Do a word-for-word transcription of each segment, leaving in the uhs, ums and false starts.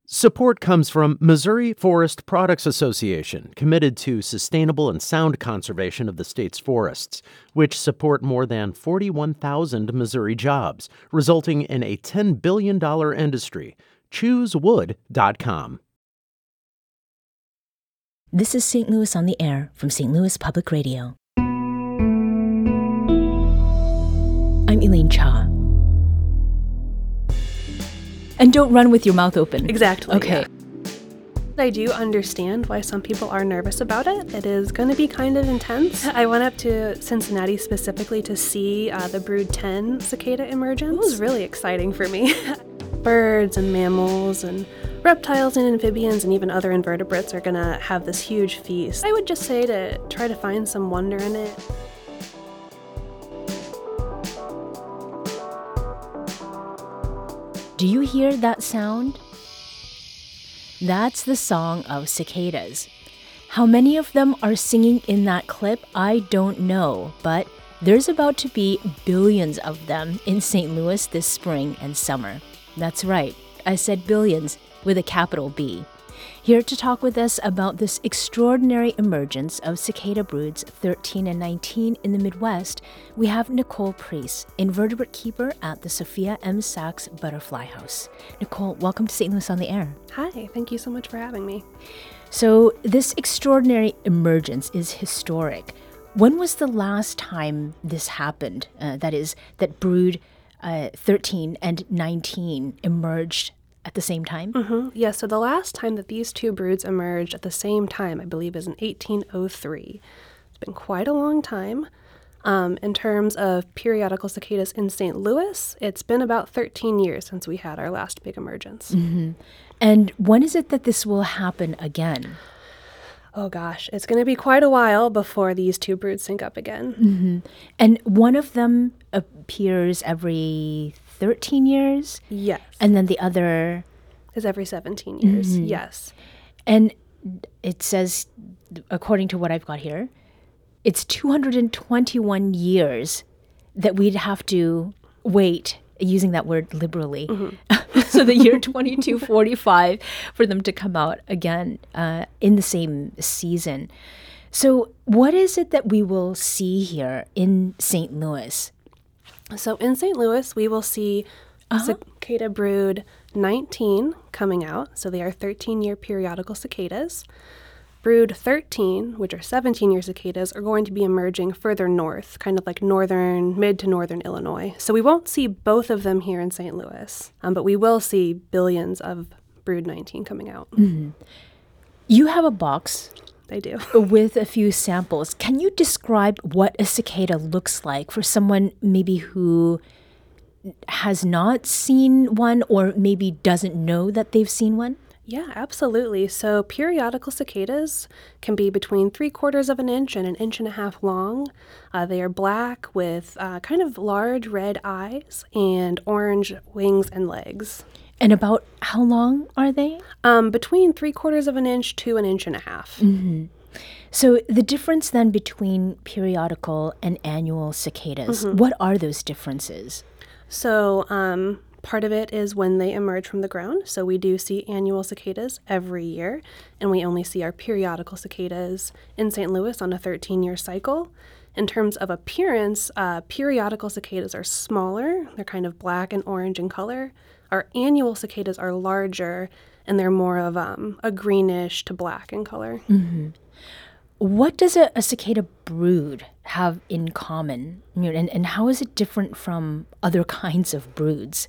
Support comes from Missouri Forest Products Association, committed to sustainable and sound conservation of the state's forests, which support more than forty-one thousand Missouri jobs, resulting in a ten billion dollars industry. choose wood dot com. This is Saint Louis on the Air from Saint Louis Public Radio. I'm Elaine Cha. And don't run with your mouth open. Exactly. Okay. Yeah. I do understand why some people are nervous about it. It is going to be kind of intense. I went up to Cincinnati specifically to see uh, the Brood ten cicada emergence. It was really exciting for me. Birds and mammals and reptiles and amphibians and even other invertebrates are going to have this huge feast. I would just say to try to find some wonder in it. Do you hear that sound? That's the song of cicadas. How many of them are singing in that clip, I don't know, but there's about to be billions of them in Saint Louis this spring and summer. That's right, I said billions with a capital B. Here to talk with us about this extraordinary emergence of cicada broods thirteen and nineteen in the Midwest, we have Nicole Preece, invertebrate keeper at the Sophia M. Sachs Butterfly House. Nicole, welcome to Saint Louis on the Air. Hi, thank you so much for having me. So this extraordinary emergence is historic. When was the last time this happened? Uh, that is, that brood uh, thirteen and nineteen emerged at the same time? Mm-hmm. Yeah, so the last time that these two broods emerged at the same time, I believe, is in eighteen oh three. It's been quite a long time. Um, in terms of periodical cicadas in Saint Louis, it's been about thirteen years since we had our last big emergence. Mm-hmm. And when is it that this will happen again? Oh gosh, it's going to be quite a while before these two broods sync up again. Mm-hmm. And one of them appears every thirteen years? Yes. And then the other is every seventeen years. Mm-hmm. Yes. And it says, according to what I've got here, it's two hundred twenty-one years that we'd have to wait, using that word liberally, mm-hmm. so the year twenty-two forty-five for them to come out again uh, in the same season. So what is it that we will see here in Saint Louis? So in Saint Louis, we will see uh-huh. cicada brood nineteen coming out. So they are thirteen-year periodical cicadas. Brood thirteen, which are seventeen-year cicadas, are going to be emerging further north, kind of like northern, mid to northern Illinois. So we won't see both of them here in Saint Louis, um, but we will see billions of brood nineteen coming out. Mm-hmm. You have a box. I do. With a few samples. Can you describe what a cicada looks like for someone maybe who has not seen one or maybe doesn't know that they've seen one? Yeah, absolutely. So periodical cicadas can be between three quarters of an inch and an inch and a half long. Uh, they are black with uh, kind of large red eyes and orange wings and legs. And about how long are they? Um, between three quarters of an inch to an inch and a half. Mm-hmm. So the difference then between periodical and annual cicadas, mm-hmm. what are those differences? So um, part of it is when they emerge from the ground. So we do see annual cicadas every year, and we only see our periodical cicadas in Saint Louis on a thirteen-year cycle. In terms of appearance, uh, periodical cicadas are smaller. They're kind of black and orange in color. Our annual cicadas are larger, and they're more of um, a greenish to black in color. Mm-hmm. What does a, a cicada brood have in common? You know, and, and how is it different from other kinds of broods?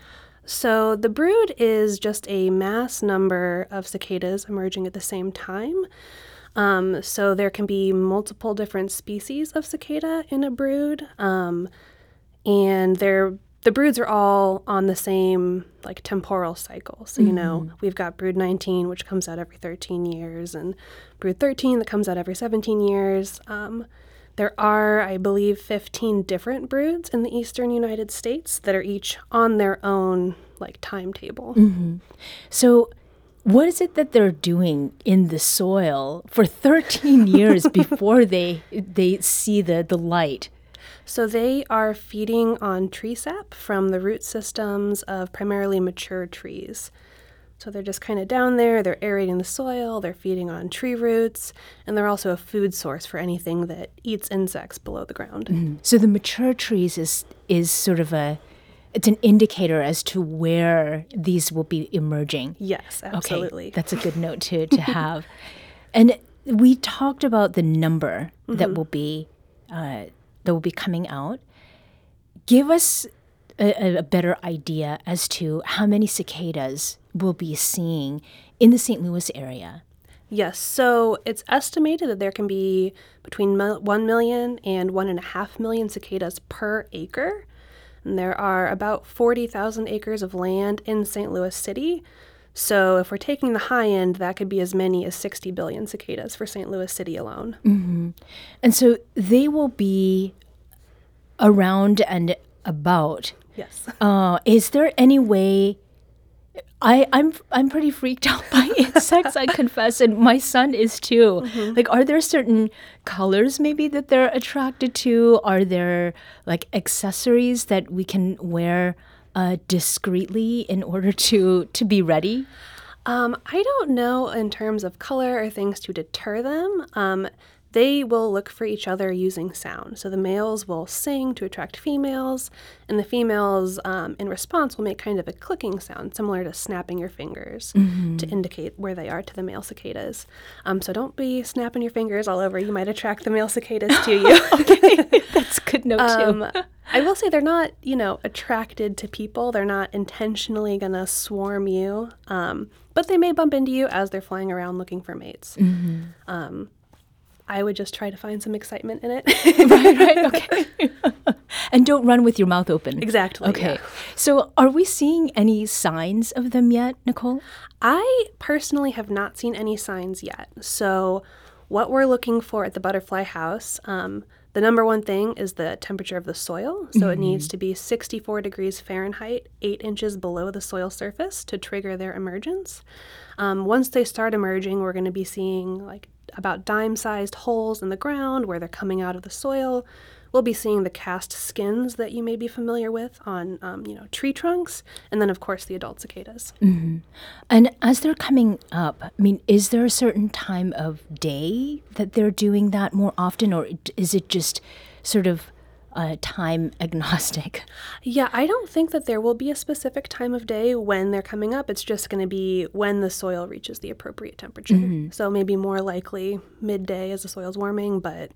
So the brood is just a mass number of cicadas emerging at the same time. Um, so there can be multiple different species of cicada in a brood, um, and they're the broods are all on the same like temporal cycle. So, you mm-hmm. know, we've got brood nineteen, which comes out every thirteen years, and brood thirteen that comes out every seventeen years. Um, there are, I believe, fifteen different broods in the eastern United States that are each on their own like timetable. Mm-hmm. So what is it that they're doing in the soil for thirteen years before they they see the, the light? So they are feeding on tree sap from the root systems of primarily mature trees. So they're just kind of down there, they're aerating the soil, they're feeding on tree roots, and they're also a food source for anything that eats insects below the ground. Mm-hmm. So the mature trees is is sort of a, it's an indicator as to where these will be emerging. Yes, absolutely. Okay, that's a good note to, to have. And we talked about the number mm-hmm. that will be uh, that will be coming out. Give us a, a better idea as to how many cicadas we'll be seeing in the Saint Louis area. Yes, so it's estimated that there can be between one million and one and a half million cicadas per acre. And there are about forty thousand acres of land in Saint Louis City. So if we're taking the high end, that could be as many as sixty billion cicadas for Saint Louis City alone. Mm-hmm. And so they will be around and about. Yes. Uh, is there any way... I, I'm I'm pretty freaked out by insects, I confess, and my son is too. Mm-hmm. Like, are there certain colors maybe that they're attracted to? Are there like accessories that we can wear uh, discreetly in order to to be ready? Um, I don't know in terms of color or things to deter them. Um, They will look for each other using sound. So the males will sing to attract females, and the females, um, in response, will make kind of a clicking sound, similar to snapping your fingers mm-hmm. to indicate where they are to the male cicadas. Um, so don't be snapping your fingers all over. You might attract the male cicadas to you. Okay, that's a good note, um, too. I will say they're not, you know, attracted to people. They're not intentionally going to swarm you, um, but they may bump into you as they're flying around looking for mates. Mm-hmm. Um, I would just try to find some excitement in it. Right, right, okay. And don't run with your mouth open. Exactly. Okay. Yeah. So are we seeing any signs of them yet, Nicole? I personally have not seen any signs yet. So what we're looking for at the Butterfly House, um, the number one thing is the temperature of the soil. So mm-hmm. it needs to be sixty-four degrees Fahrenheit, eight inches below the soil surface to trigger their emergence. Um, once they start emerging, we're going to be seeing like about dime-sized holes in the ground where they're coming out of the soil. We'll be seeing the cast skins that you may be familiar with on, um, you know, tree trunks, and then, of course, the adult cicadas. Mm-hmm. And as they're coming up, I mean, is there a certain time of day that they're doing that more often, or is it just sort of uh, time agnostic? Yeah, I don't think that there will be a specific time of day when they're coming up. It's just going to be when the soil reaches the appropriate temperature. Mm-hmm. So maybe more likely midday as the soil's warming, but...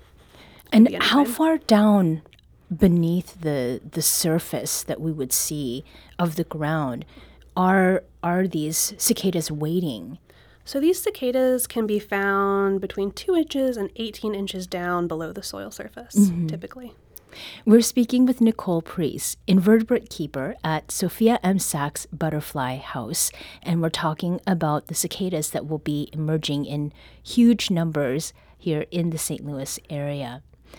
And how far down beneath the the surface that we would see of the ground are are these cicadas waiting? So these cicadas can be found between two inches and eighteen inches down below the soil surface, mm-hmm. typically. We're speaking with Nicole Preece, invertebrate keeper at Sophia M. Sachs Butterfly House, and we're talking about the cicadas that will be emerging in huge numbers here in the Saint Louis area.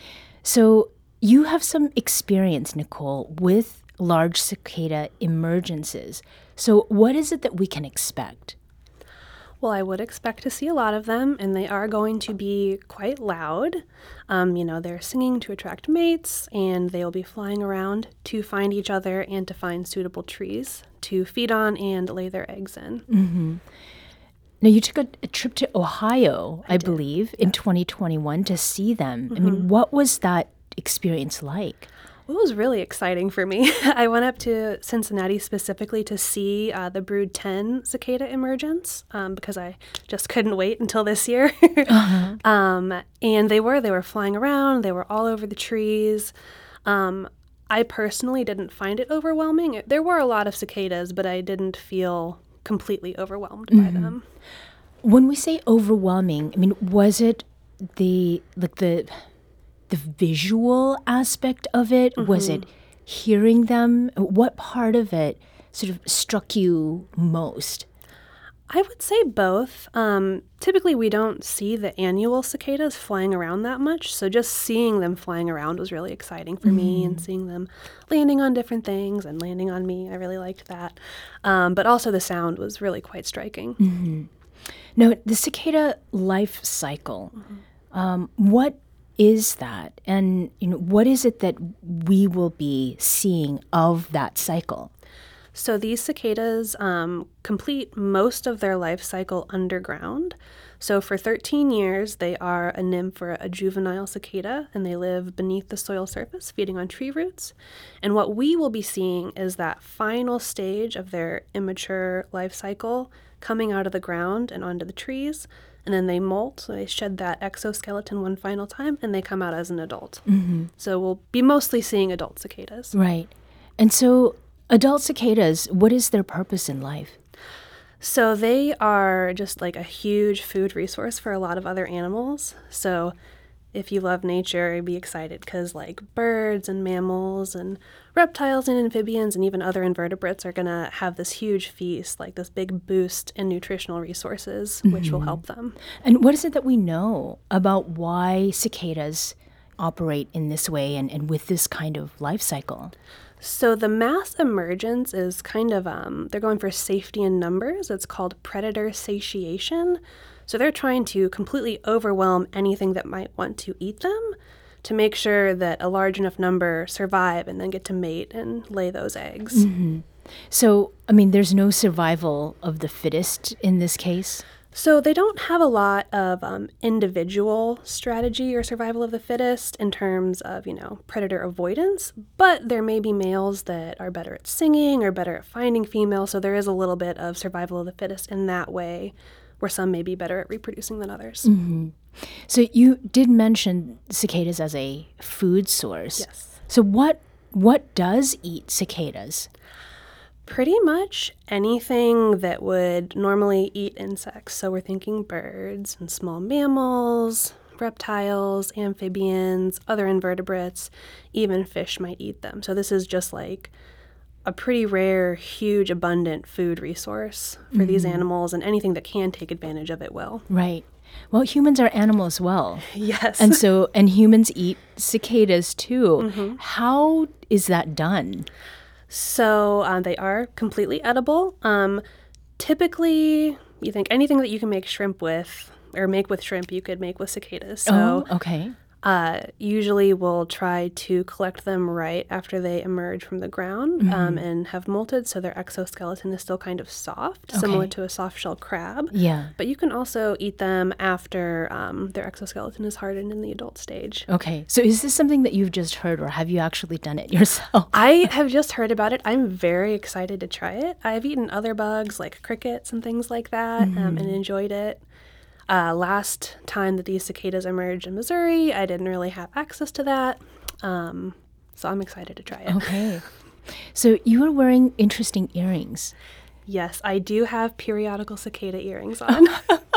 So you have some experience, Nicole, with large cicada emergences. So what is it that we can expect? Well, I would expect to see a lot of them, and they are going to be quite loud. Um, you know, they're singing to attract mates, and they will be flying around to find each other and to find suitable trees to feed on and lay their eggs in. Mm-hmm. Now, you took a, a trip to Ohio, I, I believe, yeah. in twenty twenty-one to see them. Mm-hmm. I mean, what was that experience like? It was really exciting for me. I went up to Cincinnati specifically to see uh, the Brood ten cicada emergence um, because I just couldn't wait until this year. uh-huh. um, and they were, they were flying around. They were all over the trees. Um, I personally didn't find it overwhelming. There were a lot of cicadas, but I didn't feel completely overwhelmed mm-hmm. by them. When we say overwhelming, I mean, was it the, like the... the visual aspect of it? Mm-hmm. Was it hearing them? What part of it sort of struck you most? I would say both. Um, typically, we don't see the annual cicadas flying around that much, so just seeing them flying around was really exciting for mm-hmm. me, and seeing them landing on different things and landing on me. I really liked that. Um, but also the sound was really quite striking. Mm-hmm. Now, the cicada life cycle, mm-hmm. um, what is that? And you know, what is it that we will be seeing of that cycle? So these cicadas um, complete most of their life cycle underground. So for thirteen years, they are a nymph or a juvenile cicada, and they live beneath the soil surface, feeding on tree roots. And what we will be seeing is that final stage of their immature life cycle coming out of the ground and onto the trees. And then they molt, so they shed that exoskeleton one final time, and they come out as an adult. Mm-hmm. So we'll be mostly seeing adult cicadas. Right. And so adult cicadas, what is their purpose in life? So they are just like a huge food resource for a lot of other animals. So if you love nature, you'd be excited because like birds and mammals and reptiles and amphibians and even other invertebrates are going to have this huge feast, like this big boost in nutritional resources, mm-hmm. which will help them. And what is it that we know about why cicadas operate in this way and, and with this kind of life cycle? So the mass emergence is kind of, um, they're going for safety in numbers. It's called predator satiation. So they're trying to completely overwhelm anything that might want to eat them to make sure that a large enough number survive and then get to mate and lay those eggs. Mm-hmm. So, I mean, there's no survival of the fittest in this case? So they don't have a lot of um, individual strategy or survival of the fittest in terms of, you know, predator avoidance, but there may be males that are better at singing or better at finding females, so there is a little bit of survival of the fittest in that way, where some may be better at reproducing than others. Mm-hmm. So you did mention cicadas as a food source. Yes. So what what does eat cicadas? Pretty much anything that would normally eat insects. So we're thinking birds and small mammals, reptiles, amphibians, other invertebrates, even fish might eat them. So this is just like a pretty rare, huge, abundant food resource for mm-hmm. these animals, and anything that can take advantage of it will. Right. Well, humans are animals as well. Yes. And so, and humans eat cicadas too. Mm-hmm. How is that done? So uh, they are completely edible. Um, typically, you think anything that you can make shrimp with, or make with shrimp, you could make with cicadas. So, oh, okay. Uh, usually we'll try to collect them right after they emerge from the ground mm-hmm. um, and have molted, so their exoskeleton is still kind of soft, okay. similar to a soft-shell crab. Yeah. But you can also eat them after um, their exoskeleton is hardened in the adult stage. Okay. So is this something that you've just heard, or have you actually done it yourself? I have just heard about it. I'm very excited to try it. I've eaten other bugs like crickets and things like that mm-hmm. um, and enjoyed it. Uh, last time that these cicadas emerged in Missouri, I didn't really have access to that, um, so I'm excited to try it. Okay. So you are wearing interesting earrings. Yes, I do have periodical cicada earrings on.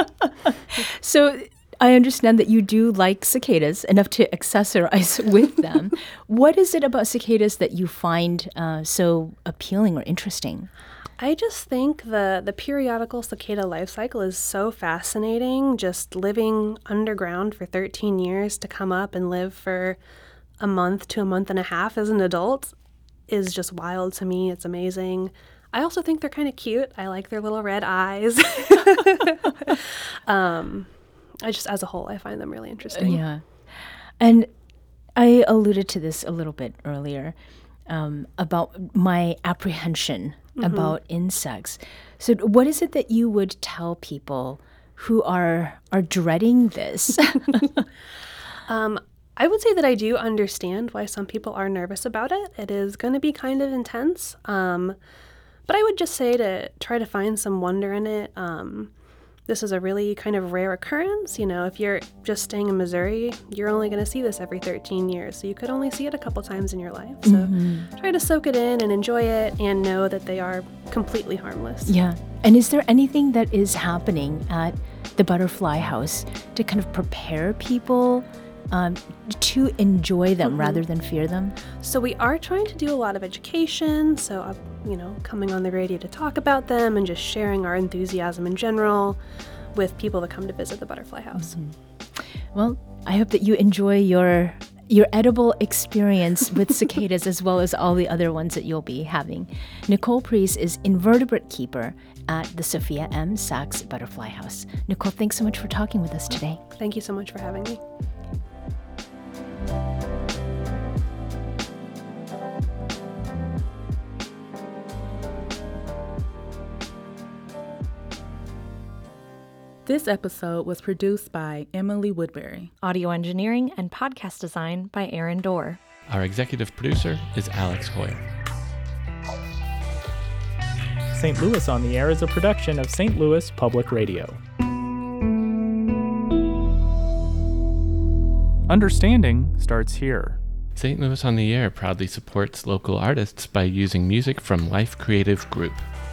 So I understand that you do like cicadas enough to accessorize with them. What is it about cicadas that you find uh, so appealing or interesting? I just think the, the periodical cicada life cycle is so fascinating. Just living underground for thirteen years to come up and live for a month to a month and a half as an adult is just wild to me. It's amazing. I also think they're kind of cute. I like their little red eyes. um, I just, as a whole, I find them really interesting. Yeah. And I alluded to this a little bit earlier um, about my apprehension Mm-hmm. about insects. So what is it that you would tell people who are are dreading this? um, I would say that I do understand why some people are nervous about it. It is going to be kind of intense. Um, but I would just say to try to find some wonder in it. Um, this is a really kind of rare occurrence. You know, if you're just staying in Missouri, you're only going to see this every thirteen years. So you could only see it a couple times in your life. So mm-hmm. try to soak it in and enjoy it and know that they are completely harmless. Yeah. And is there anything that is happening at the Butterfly House to kind of prepare people um, to enjoy them mm-hmm. rather than fear them? So we are trying to do a lot of education. So, uh, you know, coming on the radio to talk about them and just sharing our enthusiasm in general with people that come to visit the Butterfly House. Mm-hmm. Well, I hope that you enjoy your your edible experience with cicadas as well as all the other ones that you'll be having. Nicole Preece is invertebrate keeper at the Sophia M. Sachs Butterfly House. Nicole, thanks so much for talking with us today. Thank you so much for having me. This episode was produced by Emily Woodbury. Audio engineering and podcast design by Aaron Dorr. Our executive producer is Alex Hoyle. Saint Louis on the Air is a production of Saint Louis Public Radio. Understanding starts here. Saint Louis on the Air proudly supports local artists by using music from Life Creative Group.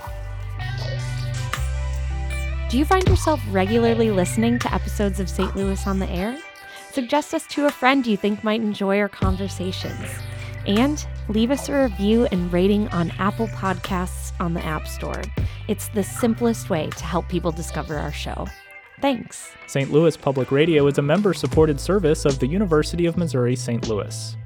Do you find yourself regularly listening to episodes of Saint Louis on the Air? Suggest us to a friend you think might enjoy our conversations. And leave us a review and rating on Apple Podcasts on the App Store. It's the simplest way to help people discover our show. Thanks. Saint Louis Public Radio is a member-supported service of the University of Missouri Saint Louis.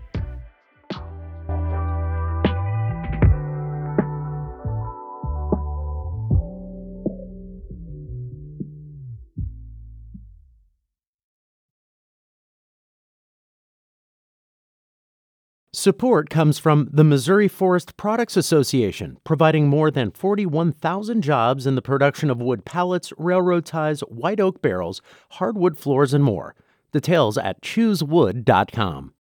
Support comes from the Missouri Forest Products Association, providing more than forty-one thousand jobs in the production of wood pallets, railroad ties, white oak barrels, hardwood floors, and more. Details at choose wood dot com.